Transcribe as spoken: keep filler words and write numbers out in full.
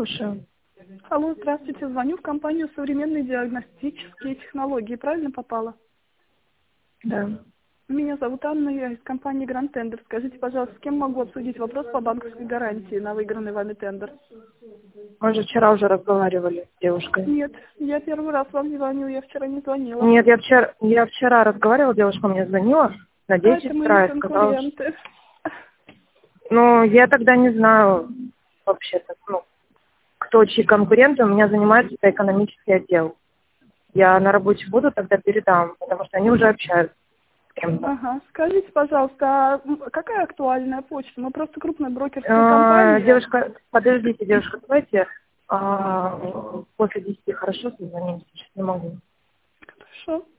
слушаю. Алло, здравствуйте. Звоню в компанию «Современные диагностические технологии». Правильно попала? Да. Меня зовут Анна, я из компании Grand Tender. Скажите, пожалуйста, с кем могу обсудить вопрос по банковской гарантии на выигранный вами тендер? Мы же вчера уже разговаривали с девушкой. Нет, я первый раз вам звоню, я вчера не звонила. Нет, я вчера, я вчера разговаривала, девушка мне звонила на А десять это мы утра не и сказала, что... конкуренты. Ну, я тогда не знаю вообще-то, ну, кто чьи конкуренты, у меня занимается это экономический отдел. Я на работе буду, тогда передам, потому что они уже общаются с кем-то. Ага, скажите, пожалуйста, а м, какая актуальная почта? Мы просто крупная брокерская А, компания. девушка, подождите, девушка, давайте а, после десяти хорошо созвонимся, сейчас не могу. Хорошо.